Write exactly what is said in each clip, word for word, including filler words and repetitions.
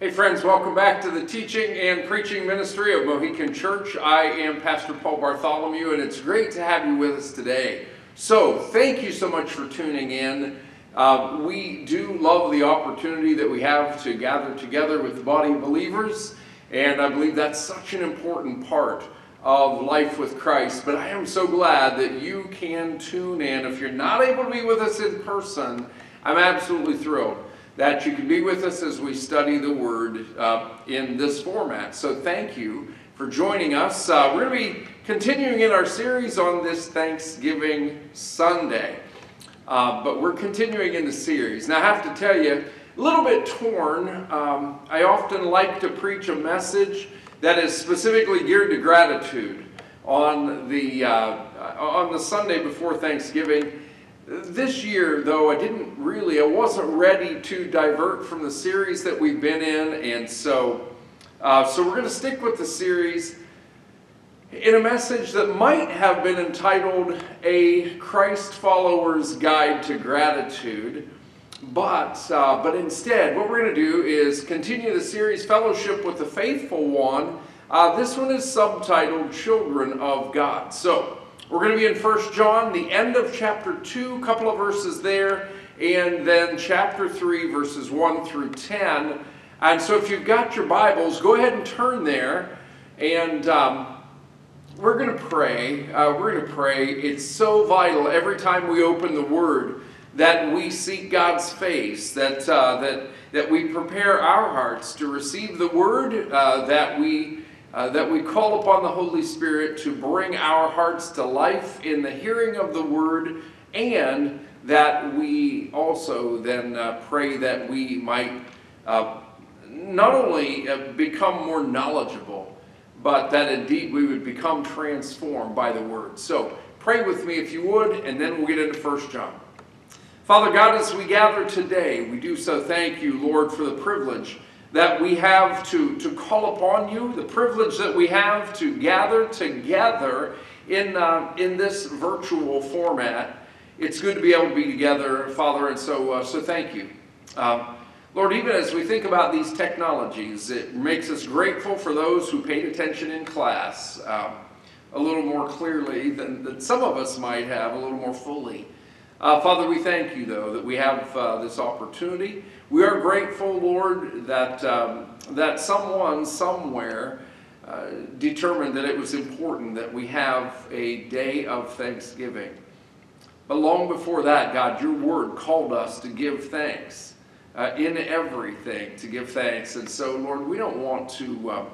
Hey friends, welcome back to the teaching and preaching ministry of Mohican Church. I am Pastor Paul Bartholomew, and it's great to have you with us today. So, thank you so much for tuning in. Uh, we do love the opportunity that we have to gather together with the body of believers, and I believe that's such an important part of life with Christ. But I am so glad that you can tune in. If you're not able to be with us in person, I'm absolutely thrilled that you can be with us as we study the Word uh, in this format. So thank you for joining us. Uh, we're going to be continuing in our series on this Thanksgiving Sunday. Uh, but we're continuing in the series. Now I have to tell you, a little bit torn. Um, I often like to preach a message that is specifically geared to gratitude on the, uh, on the Sunday before Thanksgiving. This year, though, I didn't really, I wasn't ready to divert from the series that we've been in, and so, uh, so we're going to stick with the series in a message that might have been entitled A Christ Follower's Guide to Gratitude, but, uh, but instead, what we're going to do is continue the series Fellowship with the Faithful One. Uh, this one is subtitled Children of God. So, we're going to be in First John, the end of chapter two, a couple of verses there, and then chapter three, verses one through ten. And so if you've got your Bibles, go ahead and turn there, and um, we're going to pray. Uh, we're going to pray. It's so vital every time we open the Word that we seek God's face, that, uh, that, that we prepare our hearts to receive the Word, uh, that we... Uh, that we call upon the Holy Spirit to bring our hearts to life in the hearing of the Word, and that we also then uh, pray that we might uh, not only uh, become more knowledgeable, but that indeed we would become transformed by the Word. So pray with me if you would, and then we'll get into First John. Father God, as we gather today, we do so thank you, Lord, for the privilege that we have to, to call upon you, the privilege that we have to gather together in, uh, in this virtual format. It's good to be able to be together, Father, and so, uh, so thank you. Um, Lord, even as we think about these technologies, it makes us grateful for those who paid attention in class um, a little more clearly than, than some of us might have, a little more fully. Uh, Father, we thank you, though, that we have uh, this opportunity. We are grateful, Lord, that, um, that someone somewhere uh, determined that it was important that we have a day of Thanksgiving. But long before that, God, your word called us to give thanks uh, in everything, to give thanks. And so, Lord, we don't want to, uh,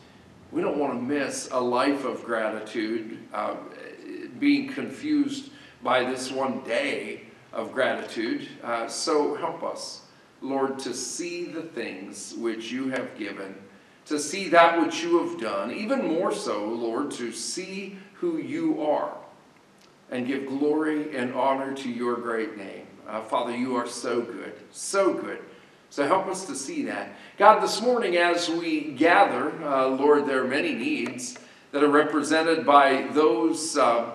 we don't want to miss a life of gratitude, uh, being confused by this one day of gratitude. Uh, so help us, Lord, to see the things which you have given, to see that which you have done, even more so, Lord, to see who you are, and give glory and honor to your great name. Uh, Father, you are so good, so good. So help us to see that. God, this morning as we gather, uh, Lord, there are many needs that are represented by those uh,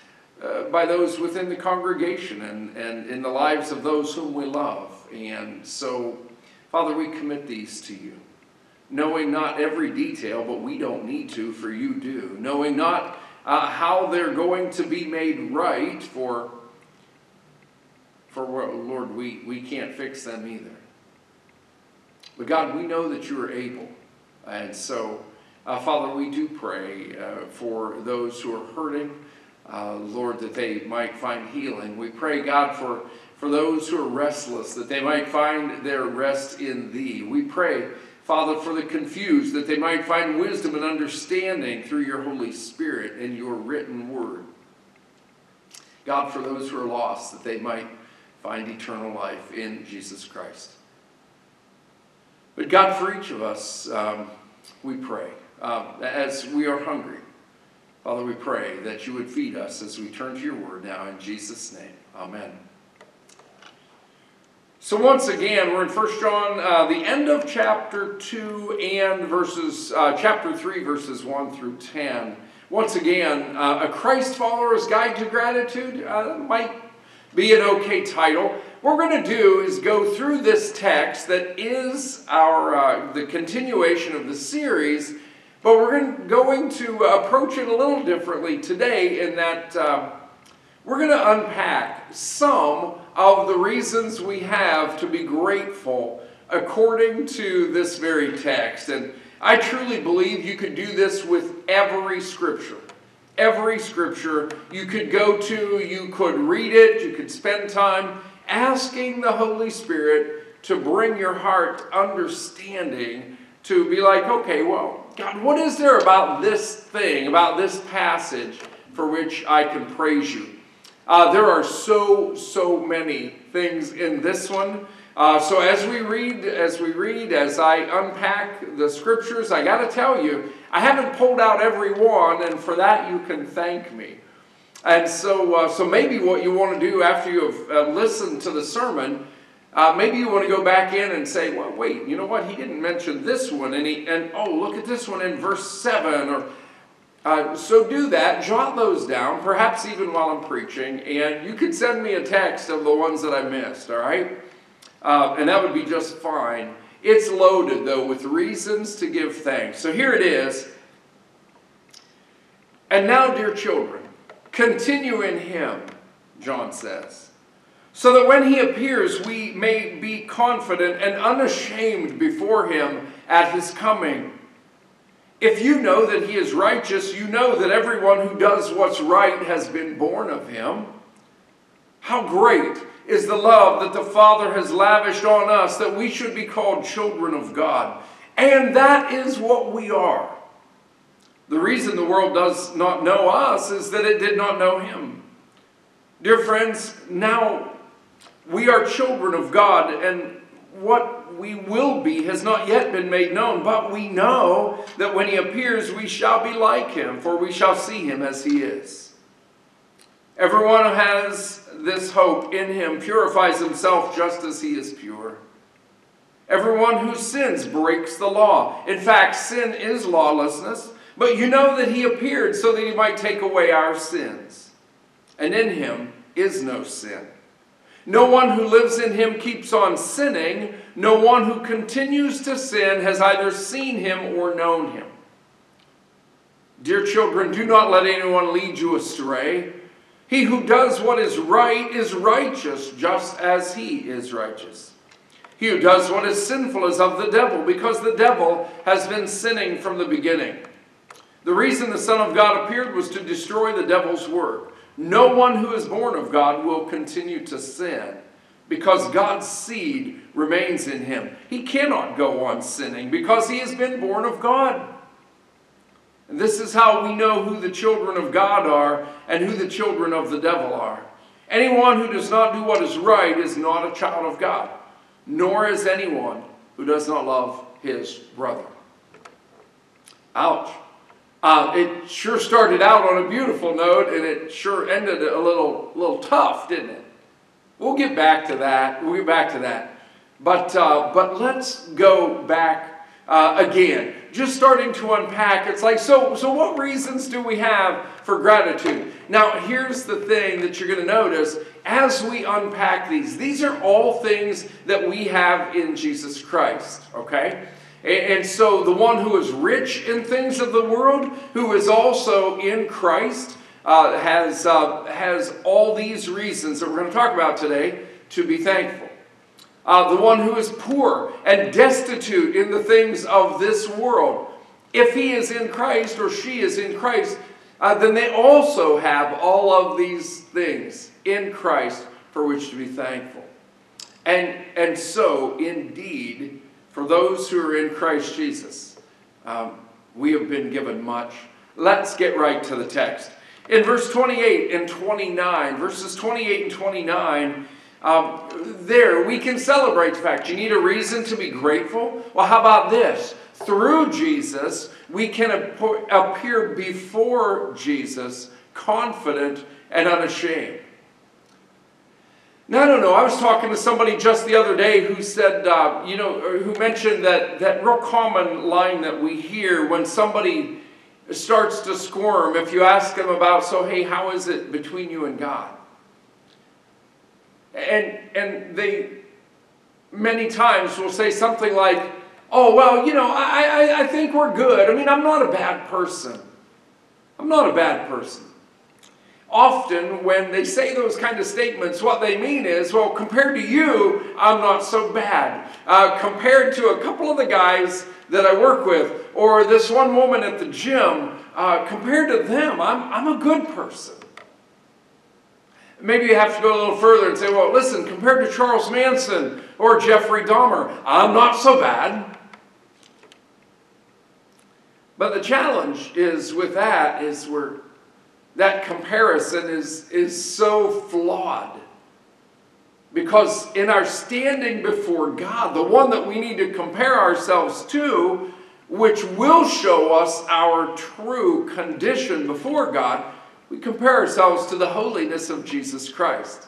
Uh, by those within the congregation and, and in the lives of those whom we love. And so, Father, we commit these to you, knowing not every detail, but we don't need to, for you do. Knowing not uh, how they're going to be made right, for, for Lord, we, we can't fix them either. But God, we know that you are able. And so, uh, Father, we do pray uh, for those who are hurting, Uh, Lord, that they might find healing. We pray, God, for, for those who are restless, that they might find their rest in thee. We pray, Father, for the confused, that they might find wisdom and understanding through your Holy Spirit and your written word. God, for those who are lost, that they might find eternal life in Jesus Christ. But God, for each of us, um, we pray, uh, as we are hungry, Father, we pray that you would feed us as we turn to your word now in Jesus' name. Amen. So once again, we're in First John, uh, the end of chapter two and verses, uh, chapter three, verses one through ten. Once again, uh, A Christ Follower's Guide to Gratitude uh, might be an okay title, what we're going to do is go through this text that is our uh, the continuation of the series, but we're going, going to approach it a little differently today in that uh, we're going to unpack some of the reasons we have to be grateful according to this very text. And I truly believe you could do this with every scripture. Every scripture you could go to, you could read it, you could spend time asking the Holy Spirit to bring your heart understanding, to be like, okay, well, God, what is there about this thing, about this passage for which I can praise you? Uh, there are so, so many things in this one. Uh, so as we read, as we read, as I unpack the scriptures, I got to tell you, I haven't pulled out every one, and for that you can thank me. And so, uh, so maybe what you want to do after you have uh, listened to the sermon, uh, maybe you want to go back in and say, well, wait, you know what? He didn't mention this one, and he, and oh, look at this one in verse seven, or uh, so do that. Jot those down, perhaps even while I'm preaching, and you could send me a text of the ones that I missed. All right. Uh, and that would be just fine. It's loaded, though, with reasons to give thanks. So here it is. And now, dear children, continue in him, John says, so that when he appears, we may be confident and unashamed before him at his coming. If you know that he is righteous, you know that everyone who does what's right has been born of him. How great is the love that the Father has lavished on us, that we should be called children of God. And that is what we are. The reason the world does not know us is that it did not know him. Dear friends, now we are children of God, and what we will be has not yet been made known, but we know that when he appears, we shall be like him, for we shall see him as he is. Everyone who has this hope in him purifies himself just as he is pure. Everyone who sins breaks the law. In fact, sin is lawlessness, but you know that he appeared so that he might take away our sins. And in him is no sin. No one who lives in him keeps on sinning. No one who continues to sin has either seen him or known him. Dear children, do not let anyone lead you astray. He who does what is right is righteous, just as he is righteous. He who does what is sinful is of the devil, because the devil has been sinning from the beginning. The reason the Son of God appeared was to destroy the devil's work. No one who is born of God will continue to sin, because God's seed remains in him. He cannot go on sinning, because he has been born of God. And this is how we know who the children of God are and who the children of the devil are. Anyone who does not do what is right is not a child of God, nor is anyone who does not love his brother. Ouch. Uh, it sure started out on a beautiful note, and it sure ended a little, little tough, didn't it? We'll get back to that. We'll get back to that. But, uh, but let's go back Uh, again, just starting to unpack. It's like, so, so what reasons do we have for gratitude? Now, here's the thing that you're going to notice as we unpack these. These are all things that we have in Jesus Christ, okay? And, and so the one who is rich in things of the world, who is also in Christ, uh, has, uh, has all these reasons that we're going to talk about today to be thankful. Uh, the one who is poor and destitute in the things of this world. If he is in Christ or she is in Christ, uh, then they also have all of these things in Christ for which to be thankful. And, and so, indeed, for those who are in Christ Jesus, um, we have been given much. Let's get right to the text. In verse twenty-eight and twenty-nine, verses twenty-eight and twenty-nine, Um, there, we can celebrate the fact you need a reason to be grateful. Well, how about this? Through Jesus, we can appear before Jesus confident and unashamed. Now, I don't know, I was talking to somebody just the other day who said, uh, you know, who mentioned that, that real common line that we hear when somebody starts to squirm, if you ask them about, so hey, how is it between you and God? and, and they many times will say something like, oh, well, you know, I, I, I think we're good. I mean, I'm not a bad person. I'm not a bad person. Often when they say those kind of statements, what they mean is, well, compared to you, I'm not so bad. Uh, compared to a couple of the guys that I work with, or this one woman at the gym, uh, compared to them, I'm, I'm a good person. Maybe you have to go a little further and say, well, listen, compared to Charles Manson or Jeffrey Dahmer, I'm not so bad. But the challenge is with that is we're that comparison is, is so flawed. Because in our standing before God, the one that we need to compare ourselves to, which will show us our true condition before God, we compare ourselves to the holiness of Jesus Christ.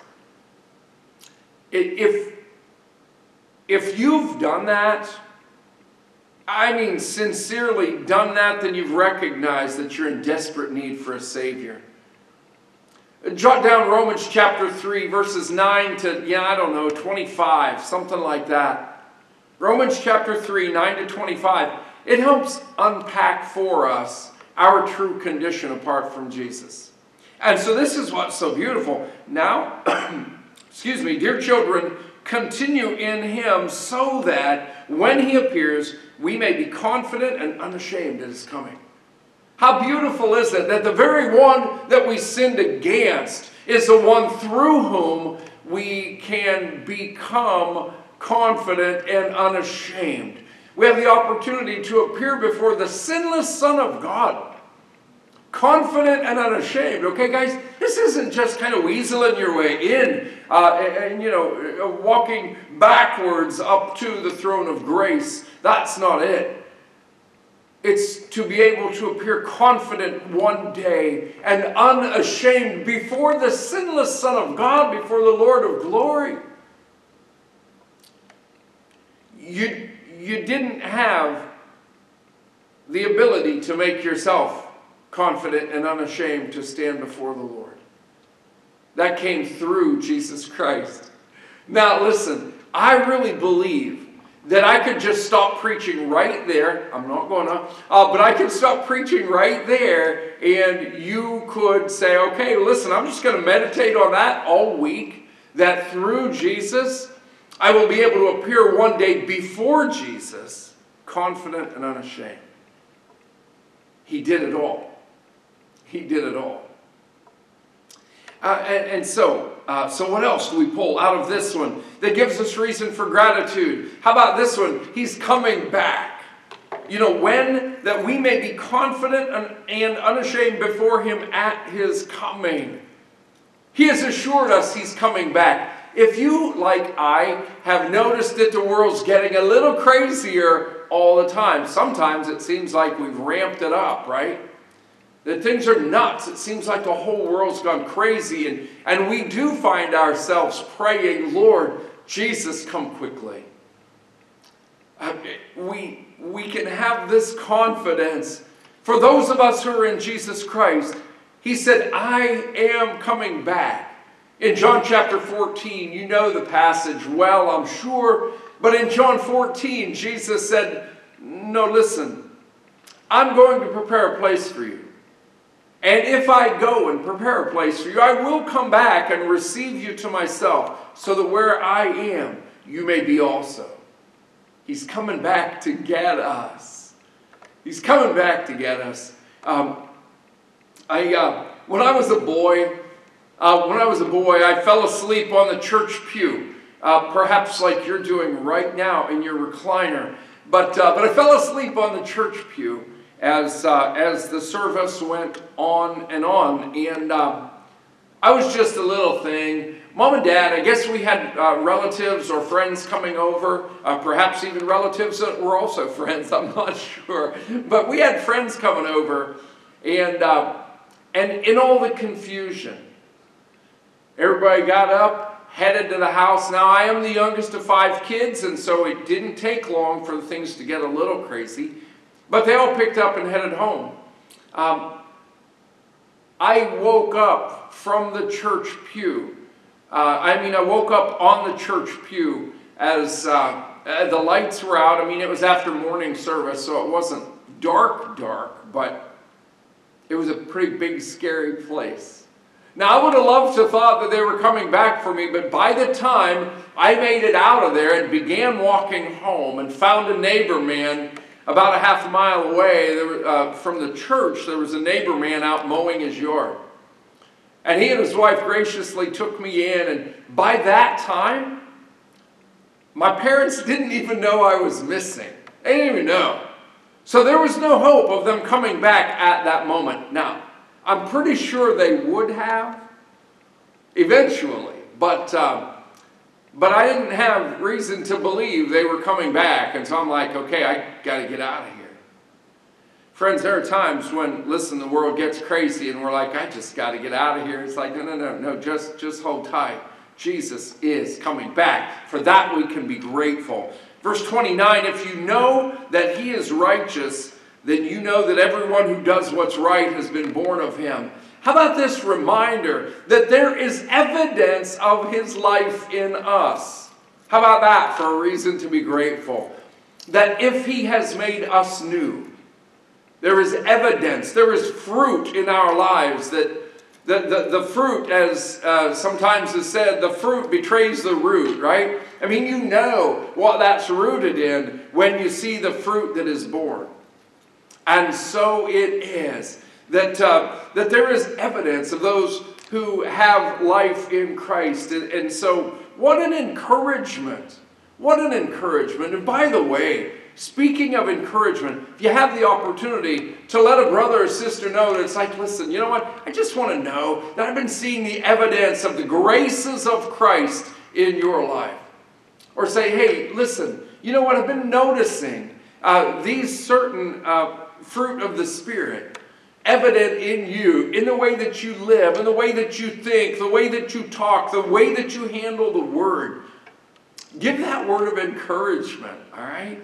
If, if you've done that, I mean sincerely done that, then you've recognized that you're in desperate need for a Savior. Jot down Romans chapter three, verses nine to, yeah, I don't know, twenty-five, something like that. Romans chapter three, nine to twenty-five. It helps unpack for us our true condition apart from Jesus. And so this is what's so beautiful. Now, excuse me, dear children, continue in Him so that when He appears, we may be confident and unashamed at His coming. How beautiful is it that the very one that we sinned against is the one through whom we can become confident and unashamed. We have the opportunity to appear before the sinless Son of God, confident and unashamed. Okay, guys, this isn't just kind of weaseling your way in uh, and, and, you know, walking backwards up to the throne of grace. That's not it. It's to be able to appear confident one day and unashamed before the sinless Son of God, before the Lord of glory. You, you didn't have the ability to make yourself confident and unashamed to stand before the Lord. That came through Jesus Christ. Now listen, I really believe that I could just stop preaching right there. I'm not going to. Uh, but I could stop preaching right there and you could say, okay, listen, I'm just going to meditate on that all week. That through Jesus, I will be able to appear one day before Jesus, confident and unashamed. He did it all. He did it all. Uh, and, and so, uh, so what else do we pull out of this one that gives us reason for gratitude? How about this one? He's coming back. You know, when? That we may be confident and, and unashamed before Him at His coming. He has assured us He's coming back. If you, like I, have noticed that the world's getting a little crazier all the time. Sometimes it seems like we've ramped it up, right? That things are nuts. It seems like the whole world's gone crazy. And, and we do find ourselves praying, Lord, Jesus, come quickly. Uh, we, we can have this confidence. For those of us who are in Jesus Christ, He said, I am coming back. In John chapter fourteen, you know the passage well, I'm sure. But in John fourteen, Jesus said, no, listen, I'm going to prepare a place for you. And if I go and prepare a place for you, I will come back and receive you to myself, so that where I am, you may be also. He's coming back to get us. He's coming back to get us. Um, I, uh, when I was a boy, uh, when I was a boy, I fell asleep on the church pew, uh, perhaps like you're doing right now in your recliner. But, uh, but I fell asleep on the church pew as, uh, as the service went on and on. And uh, I was just a little thing. Mom and Dad, I guess we had uh, relatives or friends coming over, uh, perhaps even relatives that were also friends, I'm not sure. But we had friends coming over, and, uh, and in all the confusion, everybody got up, headed to the house. Now, I am the youngest of five kids, and so it didn't take long for things to get a little crazy. But they all picked up and headed home. Um, I woke up from the church pew Uh, I mean, I woke up on the church pew as uh, the lights were out. I mean, it was after morning service, so it wasn't dark, dark, but it was a pretty big, scary place. Now, I would have loved to have thought that they were coming back for me, but by the time I made it out of there and began walking home and found a neighbor man about a half a mile away there were, uh, from the church, there was a neighbor man out mowing his yard. And he and his wife graciously took me in, and by that time, my parents didn't even know I was missing. They didn't even know. So there was no hope of them coming back at that moment. Now, I'm pretty sure they would have, eventually, but, uh, but I didn't have reason to believe they were coming back, and so I'm like, okay, I got to get out of here. Friends, there are times when, listen, the world gets crazy, and we're like, I just got to get out of here. It's like, no, no, no, no, just, just hold tight. Jesus is coming back. For that we can be grateful. Verse twenty-nine, if you know that he is righteous, then you know that everyone who does what's right has been born of him. How about this reminder that there is evidence of his life in us? How about that for a reason to be grateful? That if he has made us new, there is evidence, there is fruit in our lives that The, the, the fruit, as uh, sometimes is said, the fruit betrays the root, right? I mean, you know what that's rooted in when you see the fruit that is born. And so it is that, uh, that there is evidence of those who have life in Christ. And, and so what an encouragement. What an encouragement. And by the way, speaking of encouragement, if you have the opportunity to let a brother or sister know that it's like, listen, you know what? I just want to know that I've been seeing the evidence of the graces of Christ in your life. Or say, hey, listen, you know what? I've been noticing uh, these certain uh, fruit of the Spirit evident in you, in the way that you live, in the way that you think, the way that you talk, the way that you handle the Word. Give that word of encouragement, all right?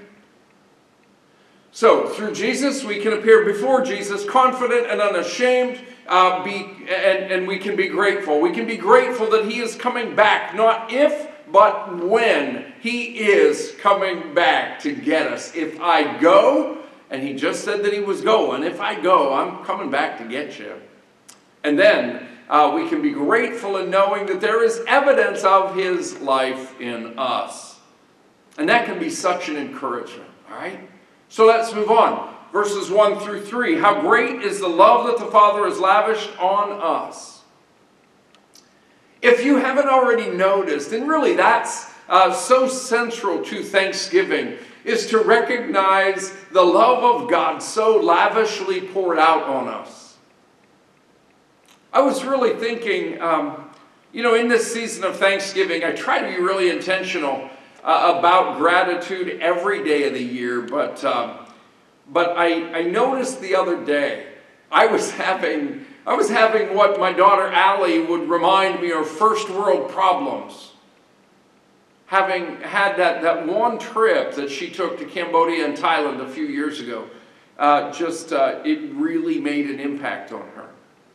So, through Jesus, we can appear before Jesus confident and unashamed, uh, be, and, and we can be grateful. We can be grateful that he is coming back, not if, but when he is coming back to get us. If I go, and he just said that he was going, if I go, I'm coming back to get you. And then uh, we can be grateful in knowing that there is evidence of his life in us. And that can be such an encouragement, all right? So let's move on. Verses one through three. How great is the love that the Father has lavished on us. If you haven't already noticed, and really that's uh, so central to Thanksgiving, is to recognize the love of God so lavishly poured out on us. I was really thinking, um, you know, in this season of Thanksgiving, I try to be really intentional Uh, about gratitude every day of the year, but um, but I, I noticed the other day I was having I was having what my daughter Allie would remind me of first world problems. Having had that that one trip that she took to Cambodia and Thailand a few years ago, uh, just uh, it really made an impact on her.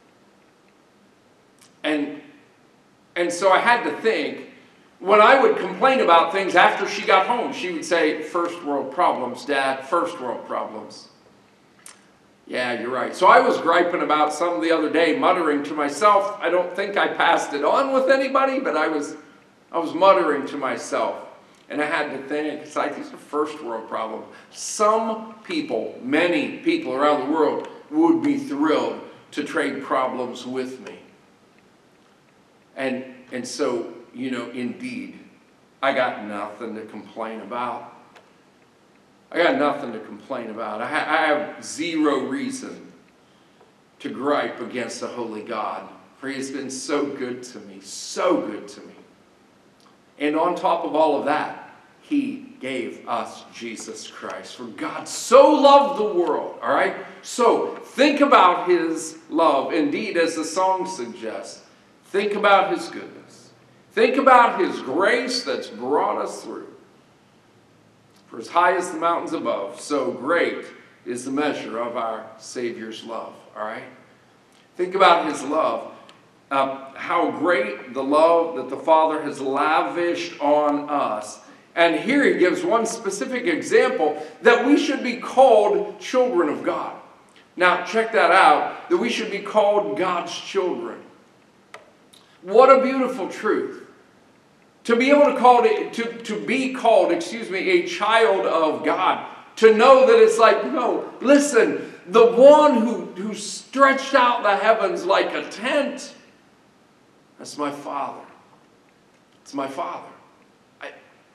And and so I had to think. When I would complain about things after she got home, she would say, first world problems, Dad, first world problems. Yeah, you're right. So I was griping about some the other day, muttering to myself. I don't think I passed it on with anybody, but I was, I was muttering to myself. And I had to think, it's like, these are first world problems. Some people, many people around the world would be thrilled to trade problems with me. And, and so... You know, indeed, I got nothing to complain about. I got nothing to complain about. I, ha- I have zero reason to gripe against the holy God, for he has been so good to me, so good to me. And on top of all of that, he gave us Jesus Christ. For God so loved the world, all right? So think about his love. Indeed, as the song suggests, think about his goodness. Think about his grace that's brought us through. For as high as the mountains above, so great is the measure of our Savior's love. All right? Think about his love. uh, how great the love that the Father has lavished on us. And here he gives one specific example that we should be called children of God. Now, check that out, that we should be called God's children. What a beautiful truth. To be able to call it, to, to be called, excuse me, a child of God. To know that it's like, no, listen, the one who, who stretched out the heavens like a tent, that's my Father. It's my Father. I,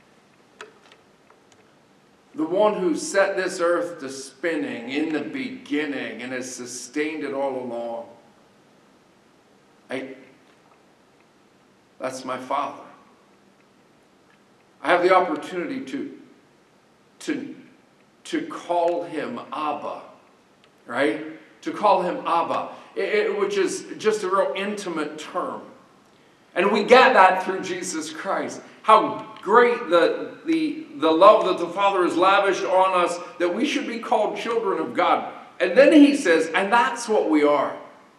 the one who set this earth to spinning in the beginning and has sustained it all along. I, that's my Father. I have the opportunity to, to, to call him Abba, right? To call him Abba, it, it, which is just a real intimate term. And we get that through Jesus Christ. How great the, the, the love that the Father has lavished on us, that we should be called children of God. And then he says, and that's what we are.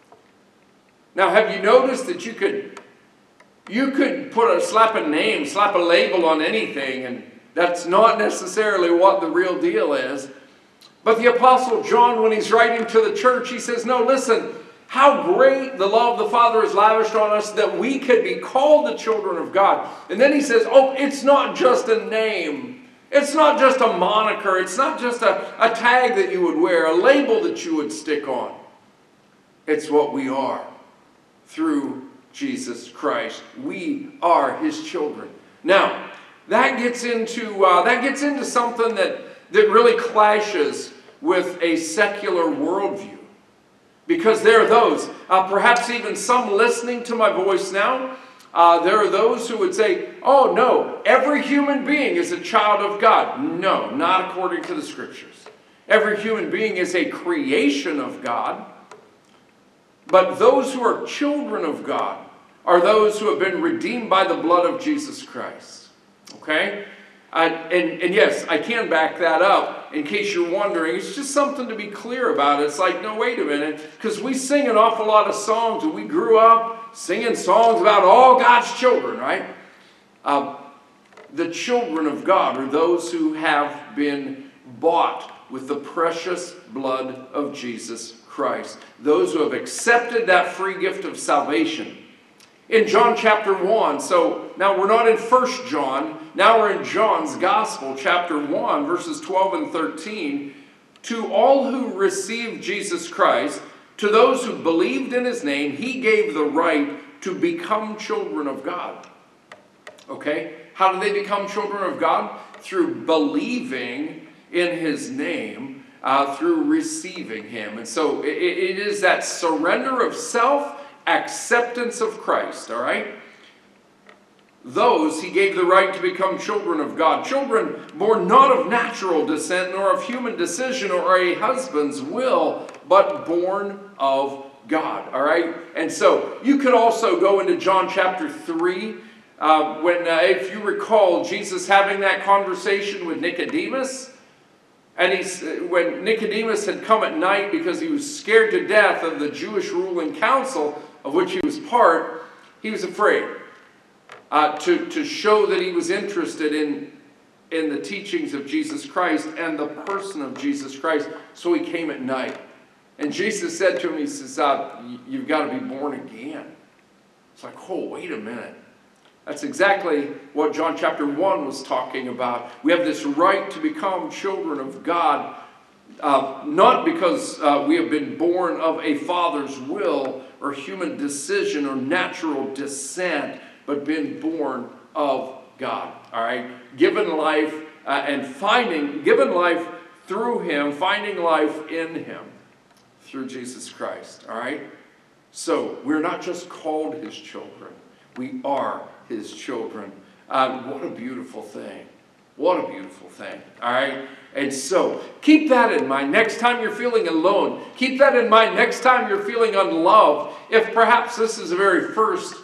Now, have you noticed that you could... You could put a slap a name, slap a label on anything, and that's not necessarily what the real deal is. But the Apostle John, when he's writing to the church, he says, no, listen, how great the love the Father has lavished on us that we could be called the children of God. And then he says, oh, it's not just a name. It's not just a moniker. It's not just a, a tag that you would wear, a label that you would stick on. It's what we are through Jesus Christ. We are his children. Now, that gets into uh, that gets into something that, that really clashes with a secular worldview. Because there are those, uh, perhaps even some listening to my voice now, uh, there are those who would say, oh no, every human being is a child of God. No, not according to the Scriptures. Every human being is a creation of God. But those who are children of God are those who have been redeemed by the blood of Jesus Christ. Okay? Uh, and, and yes, I can back that up in case you're wondering. It's just something to be clear about. It's like, no, wait a minute. Because we sing an awful lot of songs, and we grew up singing songs about all God's children, right? Uh, the children of God are those who have been bought with the precious blood of Jesus Christ. Those who have accepted that free gift of salvation. In John chapter one, so now we're not in First John, now we're in John's Gospel, chapter one, verses twelve and thirteen. To all who received Jesus Christ, to those who believed in his name, he gave the right to become children of God. Okay? How do they become children of God? Through believing in his name, uh, through receiving him. And so it, it is that surrender of self, acceptance of Christ, all right? Those he gave the right to become children of God. Children born not of natural descent, nor of human decision or a husband's will, but born of God, all right? And so you could also go into John chapter three, uh, when, uh, if you recall, Jesus having that conversation with Nicodemus. And he's, when Nicodemus had come at night because he was scared to death of the Jewish ruling council of which he was part, he was afraid uh, to, to show that he was interested in, in the teachings of Jesus Christ and the person of Jesus Christ. So he came at night. And Jesus said to him, he says, uh, you've got to be born again. It's like, oh, wait a minute. That's exactly what John chapter one was talking about. We have this right to become children of God, uh, not because uh, we have been born of a father's will or human decision or natural descent, but been born of God. All right? Given life uh, and finding, given life through him, finding life in him through Jesus Christ. All right? So we're not just called his children. We are his children. Um, what a beautiful thing. What a beautiful thing. All right? And so, keep that in mind. Next time you're feeling alone, keep that in mind next time you're feeling unloved. If perhaps this is the very first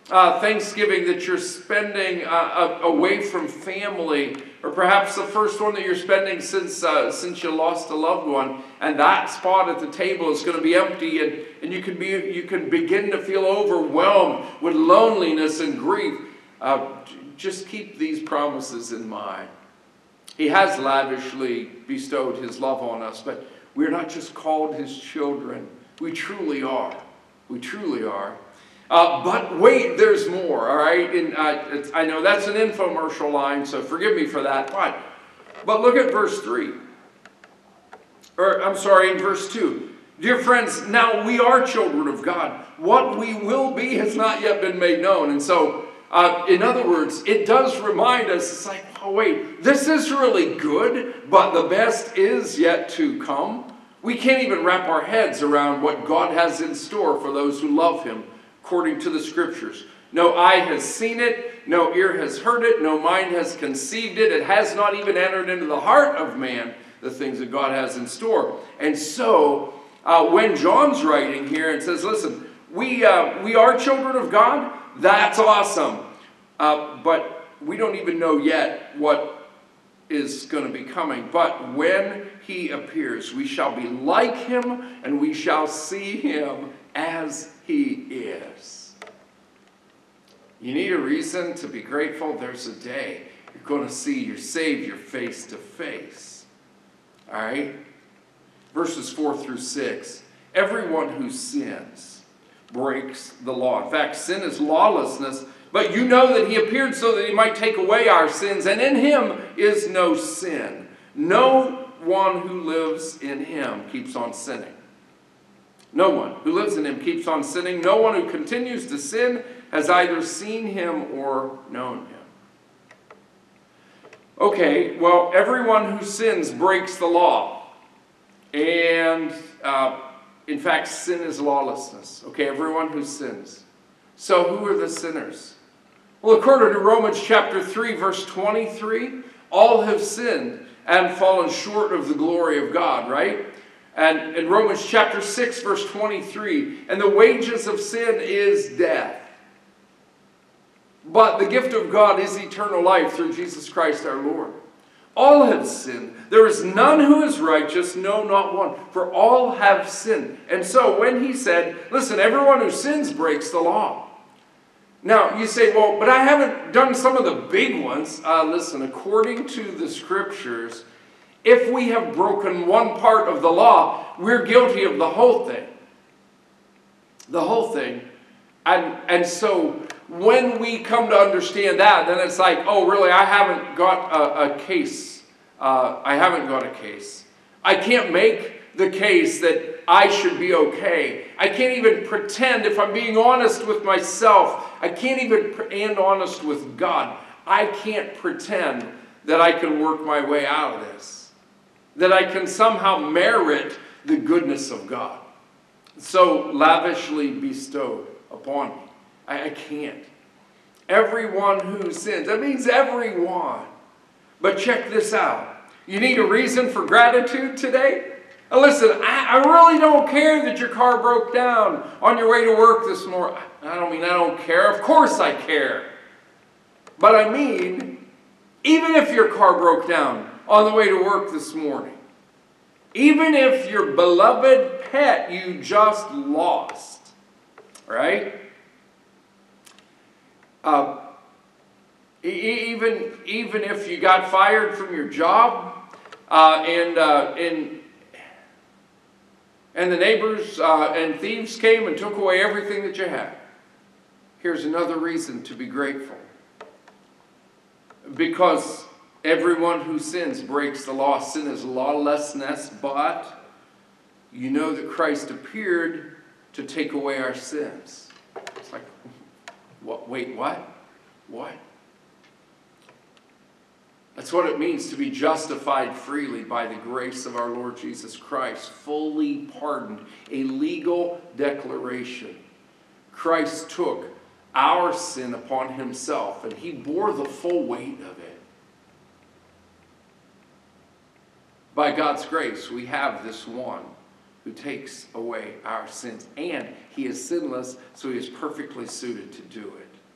uh, Thanksgiving that you're spending uh, away from family, or perhaps the first one that you're spending since uh, since you lost a loved one, and that spot at the table is going to be empty, and, and you can be you can begin to feel overwhelmed with loneliness and grief. Uh, just keep these promises in mind. He has lavishly bestowed his love on us, but we're not just called his children. We truly are. We truly are. Uh, but wait, there's more, all right? And uh, it's, I know that's an infomercial line, so forgive me for that. Fine. But look at verse three. Or, I'm sorry, in verse two. Dear friends, now we are children of God. What we will be has not yet been made known. And so, uh, in other words, it does remind us, it's like, oh wait, this is really good, but the best is yet to come. We can't even wrap our heads around what God has in store for those who love him, according to the scriptures. No eye has seen it, no ear has heard it, no mind has conceived it. It has not even entered into the heart of man the things that God has in store. And so, uh, when John's writing here and says, listen, we, uh, we are children of God, that's awesome. Uh, but we don't even know yet what is going to be coming. But when he appears, we shall be like him, and we shall see him as he is. You need a reason to be grateful. There's a day you're going to see your Savior face to face. All right? Verses four through six. Everyone who sins breaks the law. In fact, sin is lawlessness. But you know that he appeared so that he might take away our sins, and in him is no sin. No one who lives in him keeps on sinning. No one who lives in him keeps on sinning. No one who continues to sin has either seen him or known him. Okay, well, everyone who sins breaks the law. And, uh, in fact, sin is lawlessness. Okay, everyone who sins. So who are the sinners? Well, according to Romans chapter three, verse twenty-three, all have sinned and fallen short of the glory of God, right? And in Romans chapter six, verse twenty-three, and the wages of sin is death. But the gift of God is eternal life through Jesus Christ our Lord. All have sinned. There is none who is righteous, no, not one. For all have sinned. And so when he said, listen, everyone who sins breaks the law. Now, you say, well, but I haven't done some of the big ones. Uh, listen, according to the scriptures, if we have broken one part of the law, we're guilty of the whole thing. The whole thing. And, and so when we come to understand that, then it's like, oh, really, I haven't got a, a case. Uh, I haven't got a case. I can't make the case that I should be okay. I can't even pretend, if I'm being honest with myself, I can't even be honest with God. I can't pretend that I can work my way out of this. That I can somehow merit the goodness of God. So lavishly bestowed upon me. I, I can't. Everyone who sins. That means everyone. But check this out. You need a reason for gratitude today? Now listen, I, I really don't care that your car broke down on your way to work this morning. I don't mean I don't care. Of course I care. But I mean, even if your car broke down on the way to work this morning, even if your beloved pet you just lost, right? Uh, even, even if you got fired from your job, uh, and, uh, and, and the neighbors uh, and thieves came and took away everything that you had, here's another reason to be grateful. Because everyone who sins breaks the law. Sin is lawlessness, but you know that Christ appeared to take away our sins. It's like, what? Wait, what? What? That's what it means to be justified freely by the grace of our Lord Jesus Christ. Fully pardoned. A legal declaration. Christ took our sin upon himself, and he bore the full weight of it. By God's grace, we have this one who takes away our sins. And he is sinless, so he is perfectly suited to do it.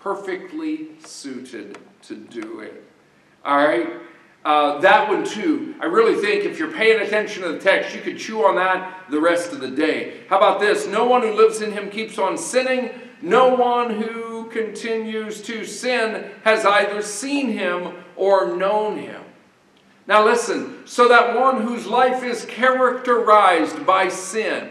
perfectly suited to do it. All right? Uh, that one too, I really think if you're paying attention to the text, you could chew on that the rest of the day. How about this? No one who lives in him keeps on sinning. No one who continues to sin has either seen him or known him. Now listen, so that one whose life is characterized by sin,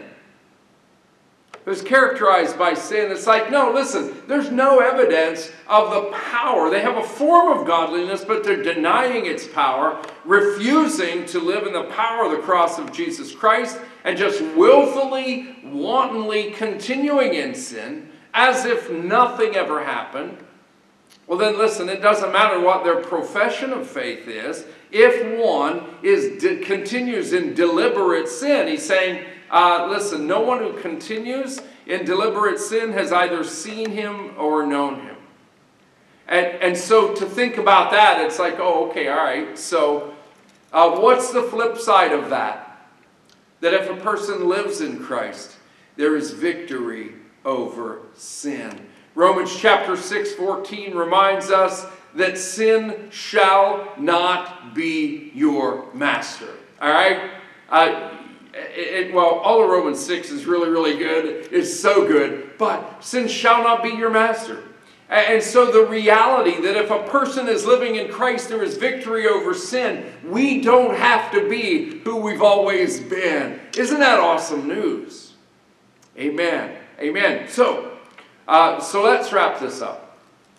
is characterized by sin, it's like, no, listen, there's no evidence of the power. They have a form of godliness, but they're denying its power, refusing to live in the power of the cross of Jesus Christ, and just willfully, wantonly continuing in sin, as if nothing ever happened. Well then listen, it doesn't matter what their profession of faith is. If one is continues in deliberate sin, he's saying, uh, listen, no one who continues in deliberate sin has either seen him or known him. And, and so to think about that, it's like, oh, okay, all right. So uh, what's the flip side of that? That if a person lives in Christ, there is victory over sin. Romans chapter six, fourteen reminds us that sin shall not be your master. All right? Uh, it, it, well, all of Romans six is really, really good. It's so good. But sin shall not be your master. And, and so the reality that if a person is living in Christ, there is victory over sin. We don't have to be who we've always been. Isn't that awesome news? Amen. Amen. So, uh, so let's wrap this up.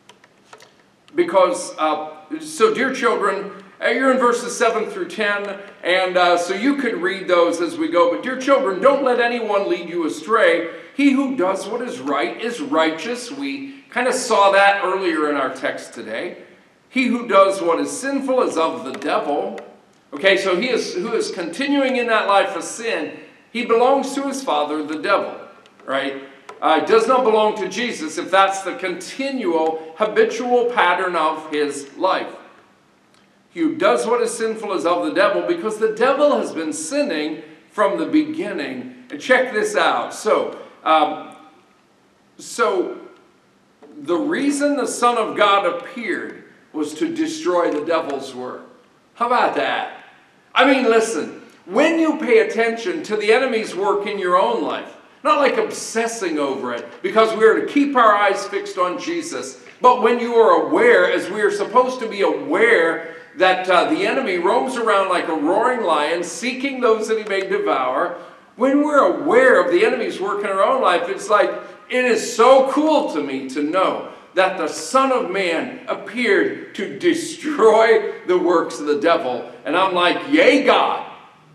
Because, uh, so dear children, uh, you're in verses seven through ten, and uh, so you could read those as we go. But dear children, don't let anyone lead you astray. He who does what is right is righteous. We kind of saw that earlier in our text today. He who does what is sinful is of the devil. Okay, so he is who is continuing in that life of sin. He belongs to his father, the devil, right? Uh, does not belong to Jesus if that's the continual, habitual pattern of his life. He who does what is sinful is of the devil, because the devil has been sinning from the beginning. And check this out. So, um, so the reason the Son of God appeared was to destroy the devil's work. How about that? I mean, listen, when you pay attention to the enemy's work in your own life, not like obsessing over it, because we are to keep our eyes fixed on Jesus. But when you are aware, as we are supposed to be aware, that uh, the enemy roams around like a roaring lion, seeking those that he may devour. When we're aware of the enemy's work in our own life, it's like, it is so cool to me to know that the Son of Man appeared to destroy the works of the devil. And I'm like, yay, God.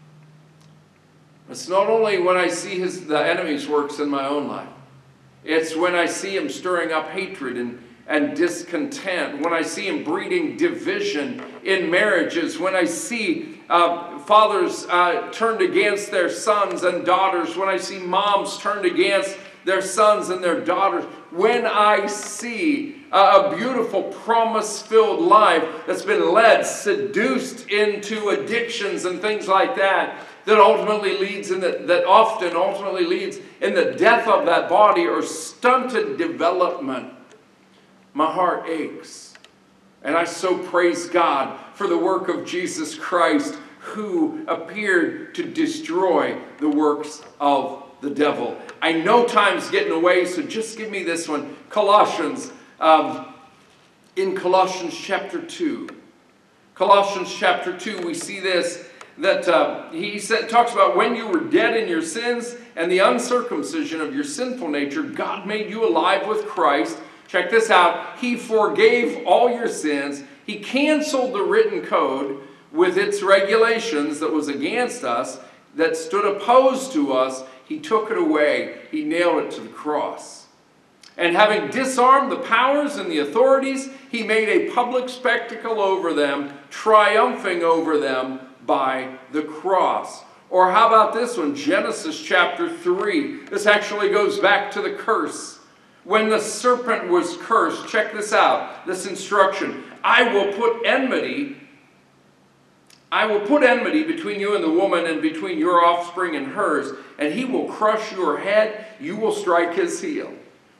It's not only when I see his, the enemy's works in my own life. It's when I see him stirring up hatred and, and discontent. When I see him breeding division in marriages. When I see uh, fathers uh, turned against their sons and daughters. When I see moms turned against their sons and their daughters. When I see a beautiful promise-filled life that's been led, seduced into addictions and things like that, that ultimately leads in the, that often ultimately leads in the death of that body or stunted development, my heart aches. And I so praise God for the work of Jesus Christ, who appeared to destroy the works of the devil. I know time's getting away, so just give me this one. Colossians, um, in Colossians chapter two. Colossians chapter two, we see this, that uh, he said, talks about when you were dead in your sins and the uncircumcision of your sinful nature, God made you alive with Christ. Check this out. He forgave all your sins. He canceled the written code with its regulations that was against us, that stood opposed to us. He took it away. He nailed it to the cross. And having disarmed the powers and the authorities, he made a public spectacle over them, triumphing over them by the cross. Or how about this one? Genesis chapter three. This actually goes back to the curse. When the serpent was cursed, check this out, this instruction. I will put enmity I will put enmity between you and the woman, and between your offspring and hers, and he will crush your head, you will strike his heel.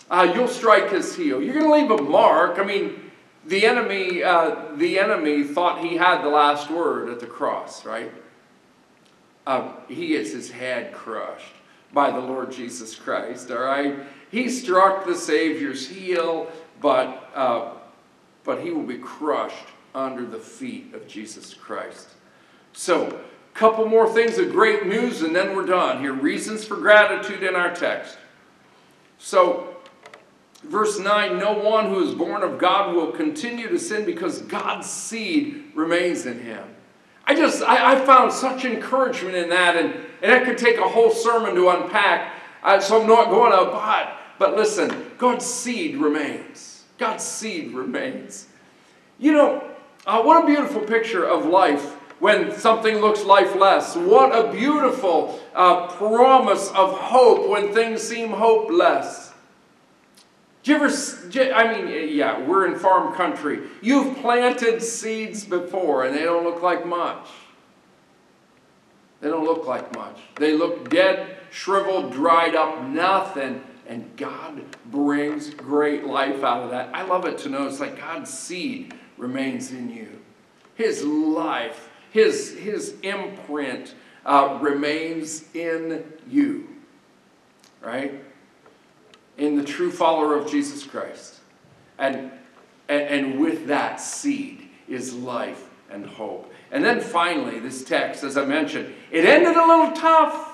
Uh, you'll strike his heel. You're going to leave a mark. I mean, the enemy, uh, the enemy thought he had the last word at the cross, right? Uh, he gets his head crushed by the Lord Jesus Christ, all right? He struck the Savior's heel, but, uh, but he will be crushed under the feet of Jesus Christ. So, a couple more things of great news, and then we're done. Here, reasons for gratitude in our text. So, verse nine, no one who is born of God will continue to sin because God's seed remains in him. I just, I, I found such encouragement in that, and, and that could take a whole sermon to unpack, uh, so I'm not going to, but, but listen, God's seed remains. God's seed remains. You know, uh, what a beautiful picture of life when something looks lifeless. What a beautiful uh, promise of hope when things seem hopeless. Do you ever, I mean, yeah, we're in farm country. You've planted seeds before and they don't look like much. They don't look like much. They look dead, shriveled, dried up, nothing. And God brings great life out of that. I love it to know it's like God's seed remains in you. His life, his, his imprint uh, remains in you. Right? In the true follower of Jesus Christ. And, and, and with that seed is life and hope. And then finally, this text, as I mentioned, it ended a little tough.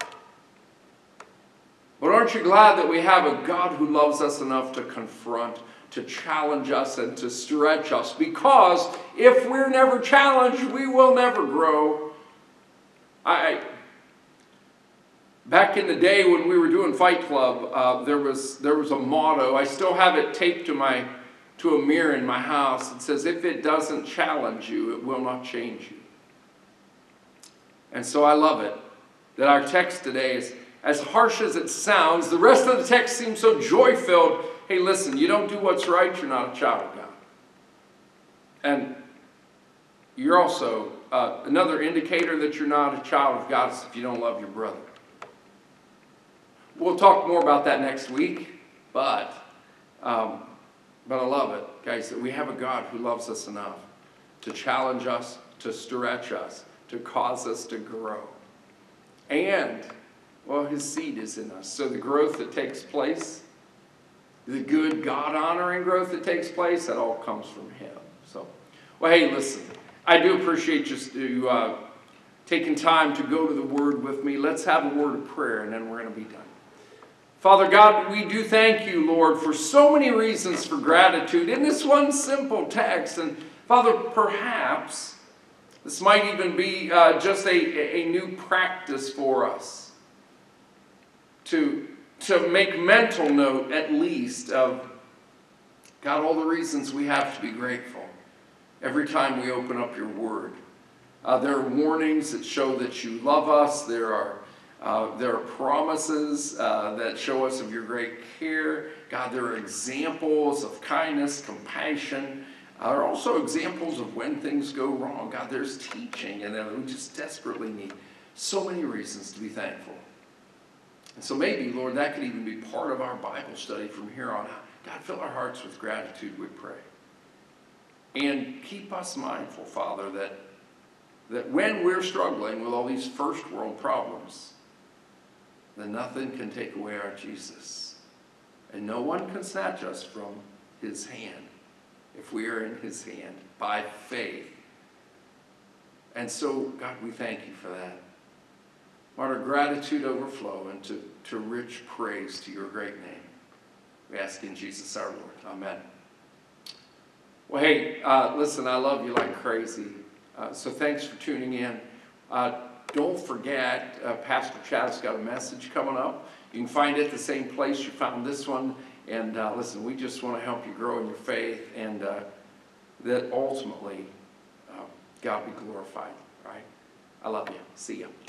But aren't you glad that we have a God who loves us enough to confront, to challenge us, and to stretch us? Because if we're never challenged, we will never grow. I... Back in the day when we were doing Fight Club, uh, there was there was a motto. I still have it taped to my to a mirror in my house. It says, "If it doesn't challenge you, it will not change you." And so I love it that our text today is as harsh as it sounds. The rest of the text seems so joy-filled. Hey, listen, you don't do what's right, you're not a child of God. And you're also uh, another indicator that you're not a child of God is if you don't love your brother. We'll talk more about that next week, but, um, but I love it, guys, that we have a God who loves us enough to challenge us, to stretch us, to cause us to grow. And, well, his seed is in us. So the growth that takes place, the good God-honoring growth that takes place, that all comes from him. So, well, hey, listen, I do appreciate just you uh, taking time to go to the Word with me. Let's have a word of prayer, and then we're going to be done. Father God, we do thank you, Lord, for so many reasons for gratitude in this one simple text. And Father, perhaps this might even be uh, just a, a new practice for us to, to make mental note, at least, of, God, all the reasons we have to be grateful every time we open up your Word. Uh, there are warnings that show that you love us. There are Uh, there are promises uh, that show us of your great care. God, there are examples of kindness, compassion. Uh, there are also examples of when things go wrong. God, there's teaching, and uh, we just desperately need so many reasons to be thankful. And so maybe, Lord, that could even be part of our Bible study from here on out. God, fill our hearts with gratitude, we pray. And keep us mindful, Father, that, that when we're struggling with all these first world problems, then nothing can take away our Jesus. And no one can snatch us from his hand if we are in his hand by faith. And so, God, we thank you for that. Let our gratitude overflow into to rich praise to your great name. We ask in Jesus our Lord. Amen. Well, hey, uh, listen, I love you like crazy. Uh, so thanks for tuning in. Uh, Don't forget, uh, Pastor Chad's got a message coming up. You can find it the same place you found this one. And uh, listen, we just want to help you grow in your faith and uh, that ultimately uh, God be glorified, right? I love you. See you.